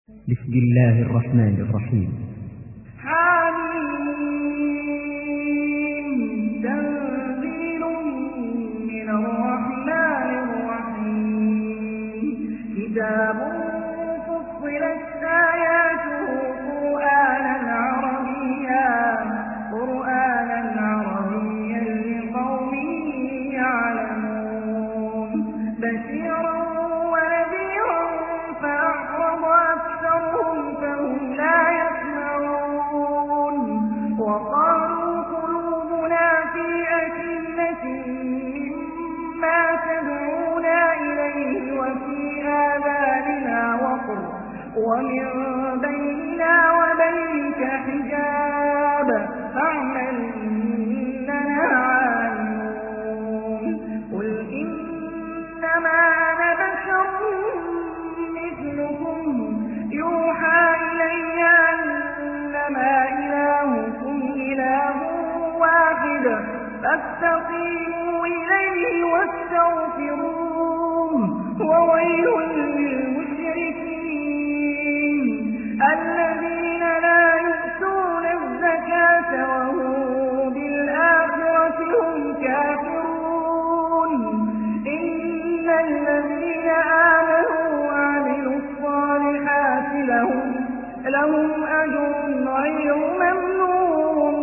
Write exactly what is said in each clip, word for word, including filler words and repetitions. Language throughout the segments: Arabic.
بسم الله الرحمن الرحيم. حميم تنزيل من الرحمن الرحيم كتاب فصلت آياته قرآنا عربيا قرآنا عربيا لقوم يعلمون بشيرا ونذيرا فأعرض أكثرهم فهم لا يسمعون وقالوا قلوبنا في أكنة مما تدعونا إليه وفي آذاننا وقر ومن بيننا وبينك حجاب فاعمل إننا عاملون قل إنما أنا بشر مثلكم يوحى إلي أنما إلهكم إله واحد فاستقيموا إليه واستغفروه وويل للمشركين الذين لا يؤتون الزكاة وهم بالآخرة هم كافرون إن الذين آمنوا وعملوا الصالحات لهم لهم أجر غير ممنون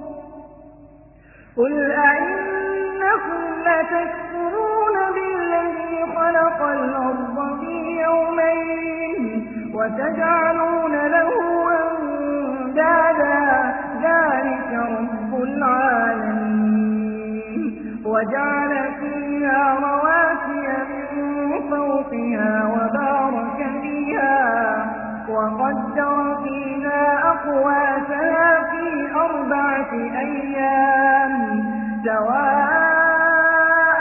قل أئنكم لتكفرون بالذي خلق الأرض في يومين وتجعلون له أندادا ذلك رب العالمين وجعل فيها رواسي من فوقها وبارك فيها وقدر فيها أقواتها في أربعة أيام سواء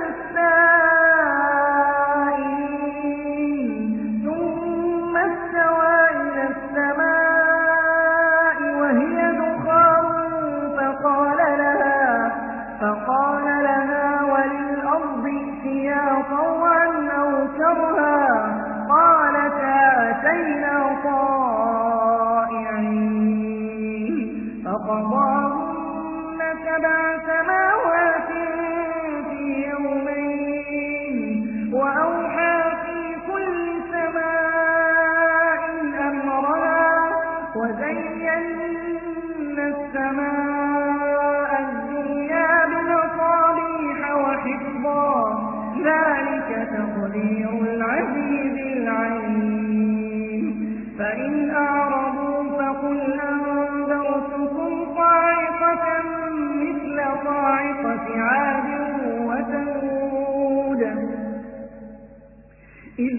للسائلين ثم استوى إلى السماء وهي دخان فقال لها فقال لها وللأرض ائتيا طوعا أو كرها قالتا أتينا طائعين فقضاهن سبع سماوات في يومين وأوحى في كل سماء أمرها وزينا السماء الدنيا بمصابيح وحفظا ذلك تقدير العزيز العليم فإن أعرضوا فقل أنذرتكم صاعقة مثل صاعقة عاد وثمود إذ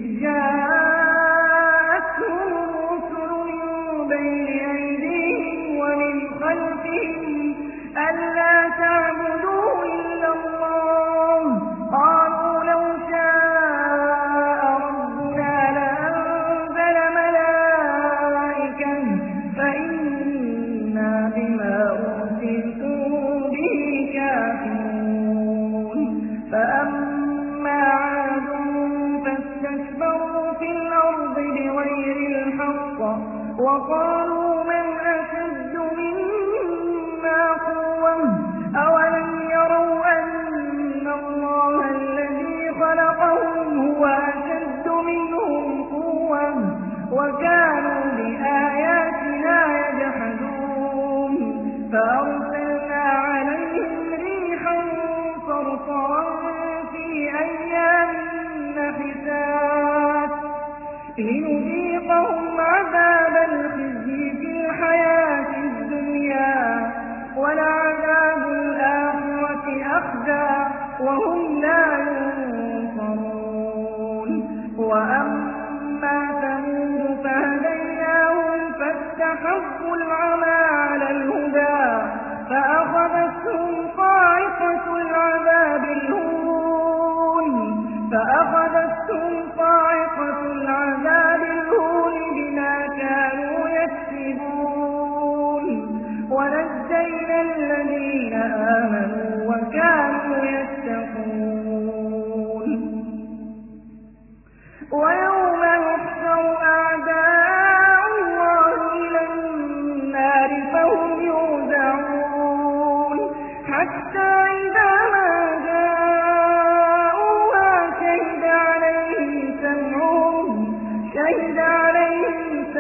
جاءتهم الرسل من بين أيديهم ومن خلفهم ألا تعبدوا إلا الله قالوا لو شاء ربنا لأنزل ملائكة فإنا بما أرسلتم به كافرون فأما عاد فاستكبروا في الأرض بغير الحق وقالوا من أشد منا قوة أولم يروا أن الله الذي خلقهم هو أشد منهم قوة وكانوا بآياتنا يجحدون فأرسلنا عليهم ريحا صرصرا في أيام نحسات لنذيقهم عذاب الخزي في الحياة الدنيا ولعذاب الآخرة أخزى وهم لا ينصرون وأما ثمود فهديناهم فاستحبوا العمى على الهدى فأخذتهم صاعقة العذاب الهون فأخذتهم صاعقة العذاب الهون بما كانوا يكسبون ونجينا الذين آمنوا وكانوا يتقون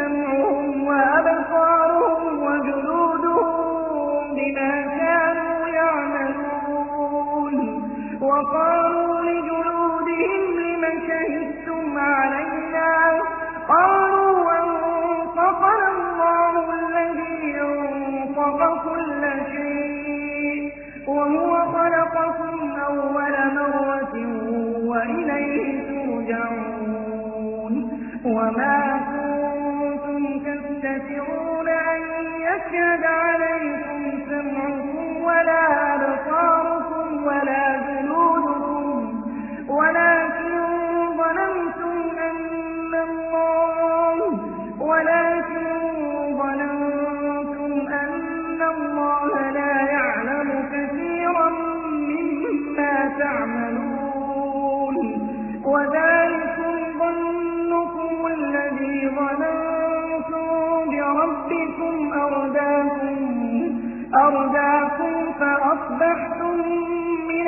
سمعهم وأبصارهم وجلودهم بما كانوا يعملون. وقالوا لجلودهم لم شهدتم علينا؟ قالوا أنطقنا الله الذي أنطق كل شيء وهو خلقكم أول مرة وإليه ترجعون. وما كنتم تستترون أن يشهد عليكم سمعكم ولا أبصاركم ولا جلودكم ولكن ظننتم أن الله ولكن ظننتم أن الله لا يعلم كثيرا مما تعملون. وذلكم ظنكم الذي ظننتم بربكم أرداكم أرداكم فأصبحتم من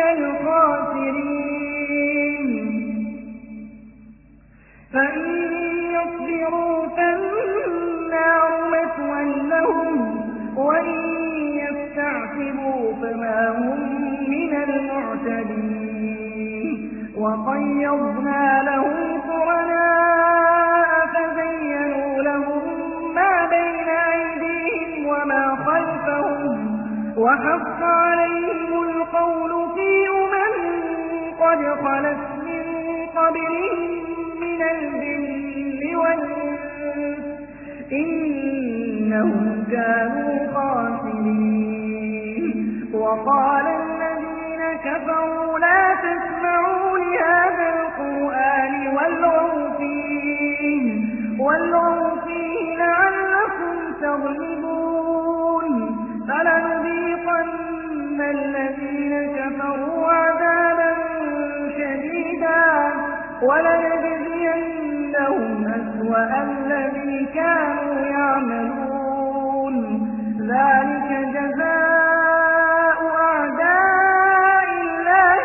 الخاسرين. فإن يصبروا فالنار مثوى لهم وإن يستعتبوا فما هم من المعتدين. وقيضنا لهم قرناء فزينوا لهم ما بين أيديهم وما خلفهم وحق عليهم القول في أمم قد خلت من قبلهم من الجن والإنس إنهم كانوا خاسرين. وقال الذين كفروا لا تسمعوا لهذا القرآن والغوا فيه والغوا فيه لعلكم تغلبون. فلنذيقن الذين كفروا عذابا شديدا ولنجزينهم أسوأ الذي كانوا يعملون. ذلك جزاء أعداء الله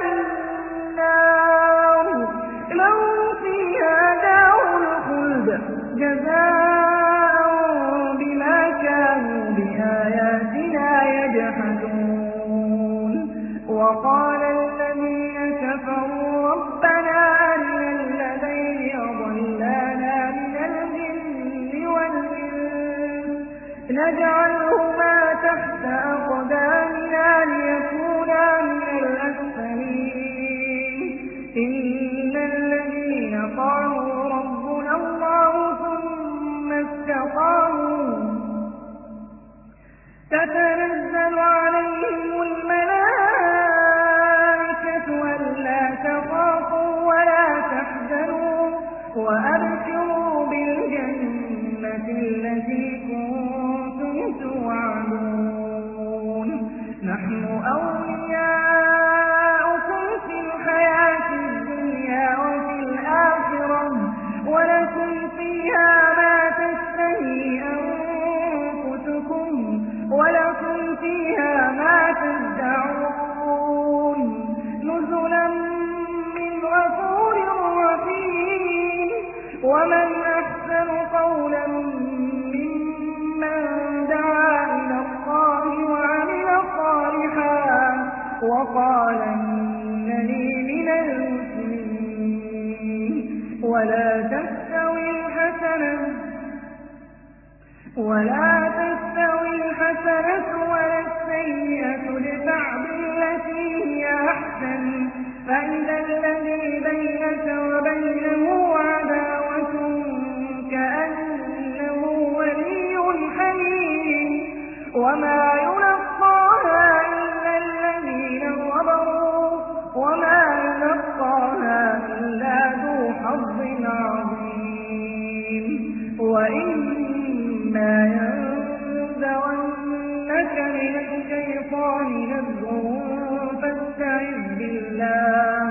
النار لهم فيها دار الخلد جزاء بما كانوا بآياتنا يجحدون. وقال الذين كفروا ربنا أرنا الذين أضلانا من الجن والإنس نجعلهما تحت أقدامنا ليكونا من الأسفلين. إن الذين قالوا ربنا الله ثم استقاموا تتنزل عليهم الملائكة ألا تخافوا ولا تحزنوا وأبشروا بالجنة التي كنتم توعدون. نحن أولياؤكم في الحياة الدنيا وفي الآخرة ولكم فيها ما تشتهي أنفسكم ولكم فيها ما تدعون نزلا من غفور رحيم. ومن أحسن قولا ممن دعا إلى الله وعمل صالحا وقال إنني من المسلمين. ولا تستوي الحسنة ولا تستوي الحسنة ولا السيئة ادفع بالتي هي أحسن فإذا الذي بينك وبينه عداوة كأنه ولي حميم. وما يلقاها إلا الذين صبروا وما يلقاها إلا ذو حظ عظيم. وإما ينزغنك من الشيطان نزغ فاستعذ بالله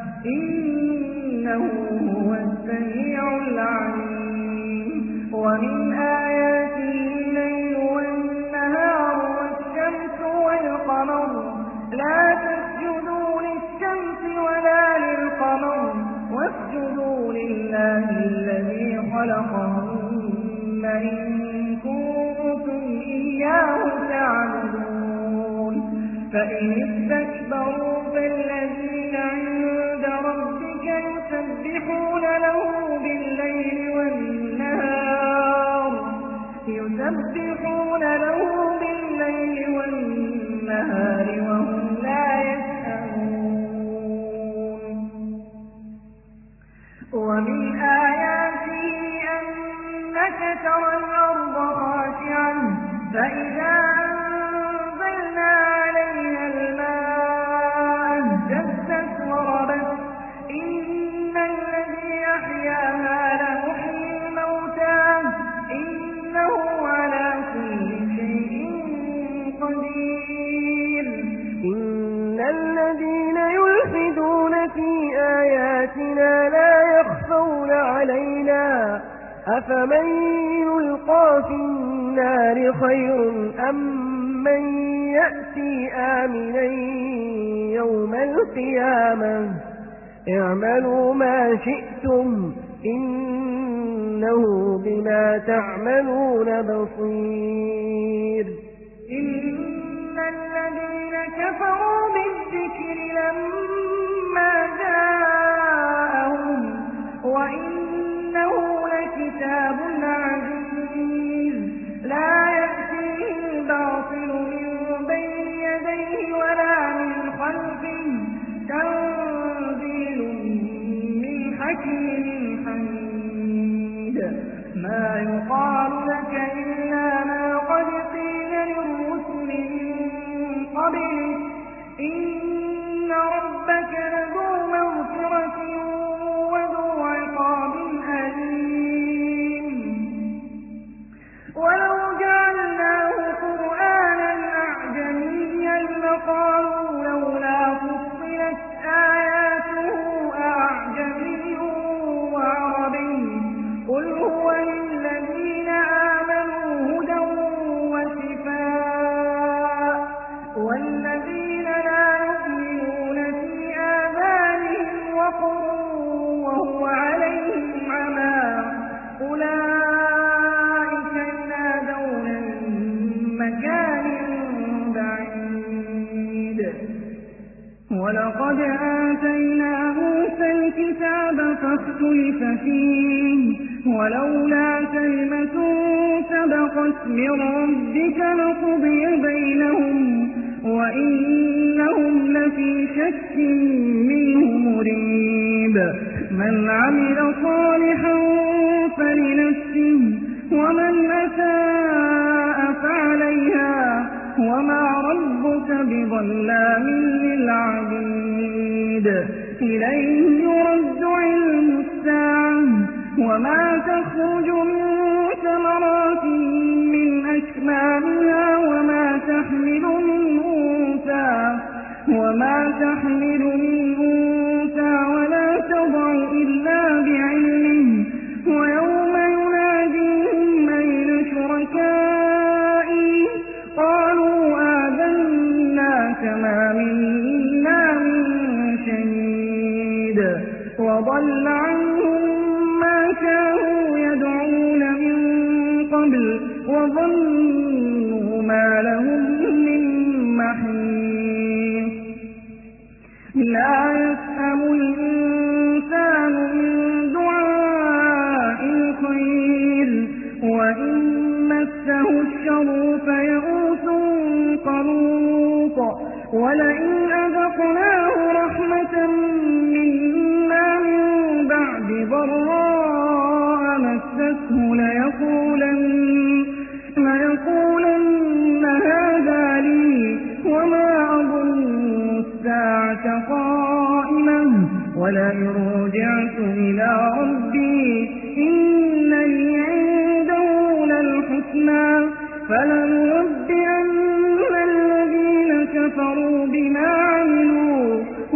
إنه هو السميع العليم. ومن آياته الليل والنهار والشمس والقمر لا تسجدوا للشمس ولا للقمر واسجدوا لله الذي خلقهن إن كنتم إياه تعبدون فإن استكبروا فالذين عند ربك يسبحون له بالليل والنهار يسبحون له بالليل والنهار وهم لا يسأمون ومن آياته أنك ترى الأرض خاشعة فإذا أنزلنا عليها الماء اهتزت وربت إن الذي أحياها لمحيي الموتى إنه على كل شيء قدير إن الذين يلحدون في آياتنا لا يخفون علينا أفمن يلقى في النار خير أم من يأتي آمنا يوم القيامة اعملوا ما شئتم إنه بما تعملون بصير إن الذين كفروا بالذكر لما جاءهم وإنه لكتاب عزيز لا يأتيه الباطل من بين يديه ولا من خلفه تنزيل من حكيم حميد ما يقال لك إلا ما قد قيل للرسل من قبلك إن ربك لذو مغفرة وذو عقاب أليم ولو جعلناه قرآنا أعجميا لقالوا لولا فصلت آياته أعجمي وعربي قل هو للذين آمنوا هدى وشفاء والذين لا يؤمنون في آذانهم وقر وهو عليهم عمى أولئك ينادون من مكان بعيد ولقد آتينا موسى الكتاب فاختلف فيه ولولا كلمة سبقت من ربك لقضي بينهم وإنهم لفي شك منه مريب من عمل صالحا فلنفسه ومن أساء فعليها وما ربك بظلام للعبيد إليه يرد علم الساعة وما تخرج من ثمرات من أكمامها وما تحمل من أنثى وما تحمل من أنثى ولا تضع إلا بعلمه ويوم يناديهم أين شركائي قالوا آذناك ما منا من شهيد وضل عنهم ما كانوا يدعون من قبل وظنوا ما لهم من محيص لا يسأم الإنسان من دعاء الخير وإن مسه الشر فيئوس قنوط ولئن أذقناه رحمة منا من بعد ضراء مسته ليقولن, ليقولن هذا لي وما أظن الساعة قائمة ولئن رجعت إلى ربي إن لي عنده للحسنى فلننبئن الذين كفروا بما عملوا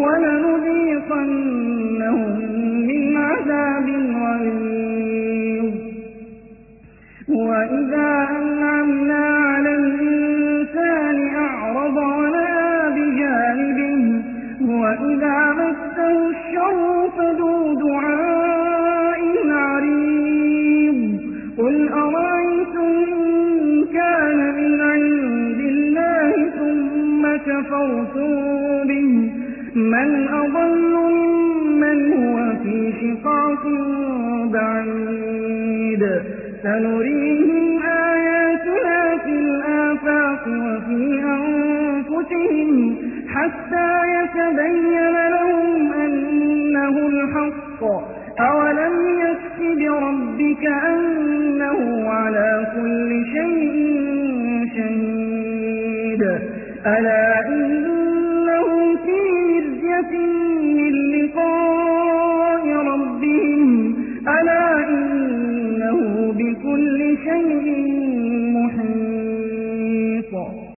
ولنذيقنهم من عذاب غليظ وإذا أنعمنا على الإنسان أعرض ونأى بجانبه وإذا مسه الشر فذو دعاء عريض قل أرأيتم كفرتم به من أضل ممن هو في شقاق بعيد سنريهم آياتنا في الآفاق وفي أنفسهم حتى يتبين لهم أنه الحق أولم يكف بربك أنه على كل شيء شهيد ألا إنهم في مرجة من لقاء ربهم ألا إنه بكل شيء